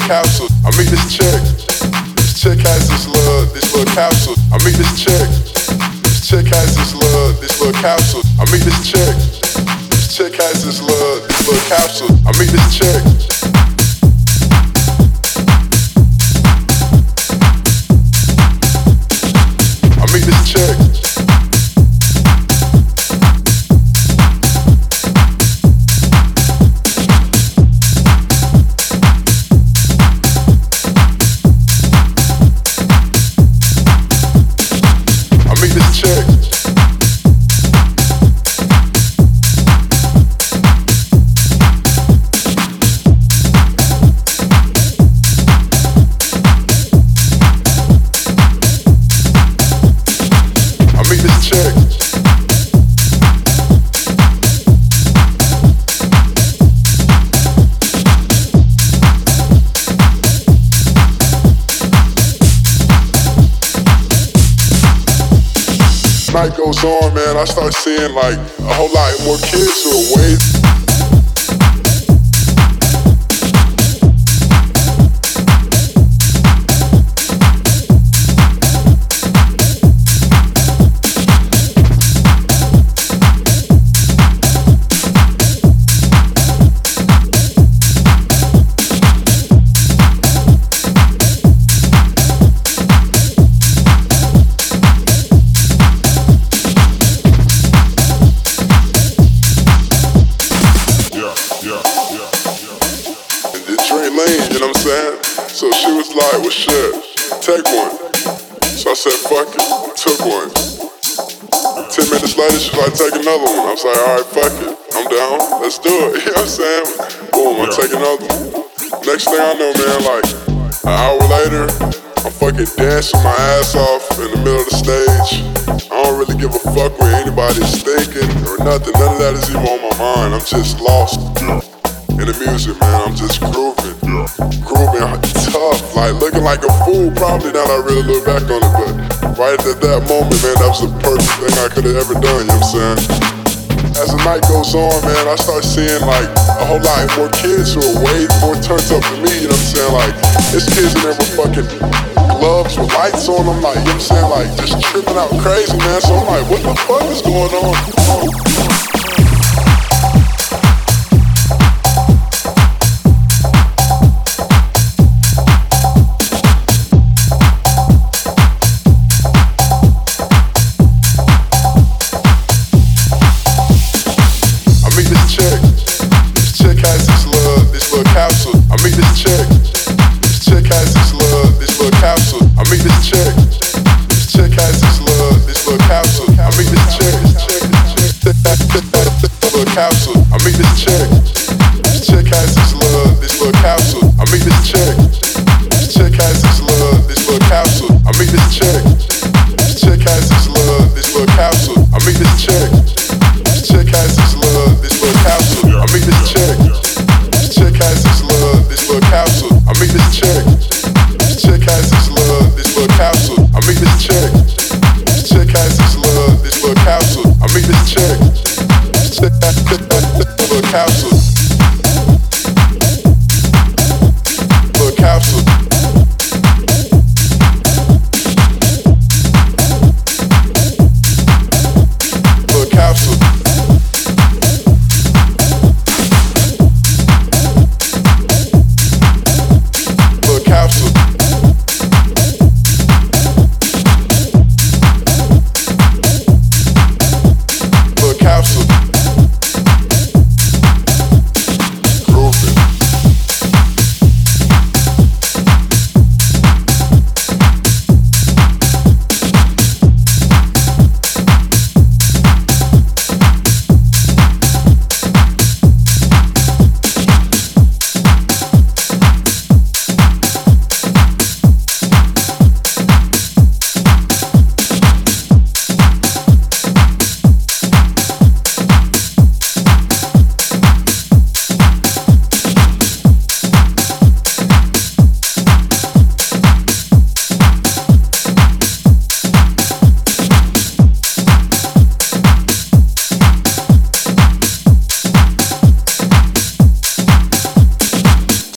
capsule. I meet this chick. This chick has this little capsule. I meet this chick. This chick has this little capsule. I meet this chick. This chick has this little capsule. I meet this chick. I meet this chick. Night goes on, man, I start seeing like a whole lot more kids who are way lane, you know what I'm saying? So she was like, well shit, take one. So I said, fuck it, took one. 10 minutes later, she was like, take another one. I was like, alright, fuck it, I'm down, let's do it. You know what I'm saying? Boom, I take another one. Next thing I know, man, like, an hour later, I'm fucking dancing my ass off in the middle of the stage. I don't really give a fuck what anybody's thinking or nothing. None of that is even on my mind. I'm just lost in the music, man. I'm just grooving tough, like looking like a fool. Probably now that I really look back on it, but right at that moment, man, that was the perfect thing I could have ever done. You know what I'm saying? As the night goes on, man, I start seeing like a whole lot more kids who are way more turned up than me. You know what I'm saying? Like, there's kids in there with fucking gloves with lights on them, like, you know what I'm saying? Like, just tripping out crazy, man. So I'm like, what the fuck is going on? Capsule. I meet this chick. This chick has this little capsule. I meet this chick. This chick has this little capsule. I meet this chick. This chick little capsule. I meet this chick.